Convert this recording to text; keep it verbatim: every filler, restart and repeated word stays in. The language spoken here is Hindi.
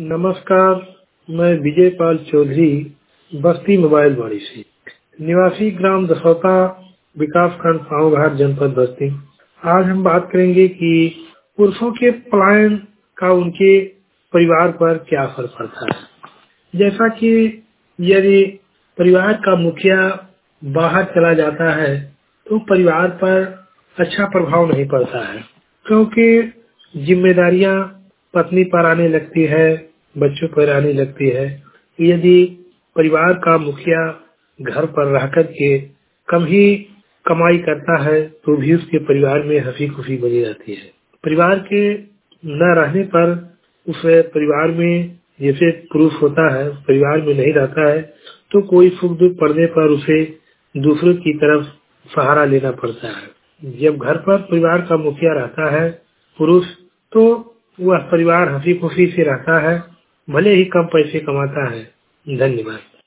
नमस्कार, मैं विजय पाल चौधरी बस्ती मोबाइल वाड़ी से निवासी ग्राम दसौता विकास खंड पाँव घाट जनपद बस्ती। आज हम बात करेंगे कि पुरुषों के पलायन का उनके परिवार पर क्या असर पड़ता है। जैसा कि यदि परिवार का मुखिया बाहर चला जाता है तो परिवार पर अच्छा प्रभाव नहीं पड़ता है, क्योंकि जिम्मेदारियां पत्नी पर आने लगती है, बच्चों पर आने लगती है। यदि परिवार का मुखिया घर पर रह कर के कम ही कमाई करता है तो भी उसके परिवार में हंसी खुशी बनी रहती है। परिवार के न रहने पर उस परिवार में जैसे पुरुष होता है परिवार में नहीं रहता है तो कोई सुख दुख पड़ने पर उसे दूसरों की तरफ सहारा लेना पड़ता है। जब घर पर परिवार का मुखिया रहता है पुरुष, तो वह परिवार हंसी खुशी से रहता है, भले ही कम पैसे कमाता है। धन्यवाद।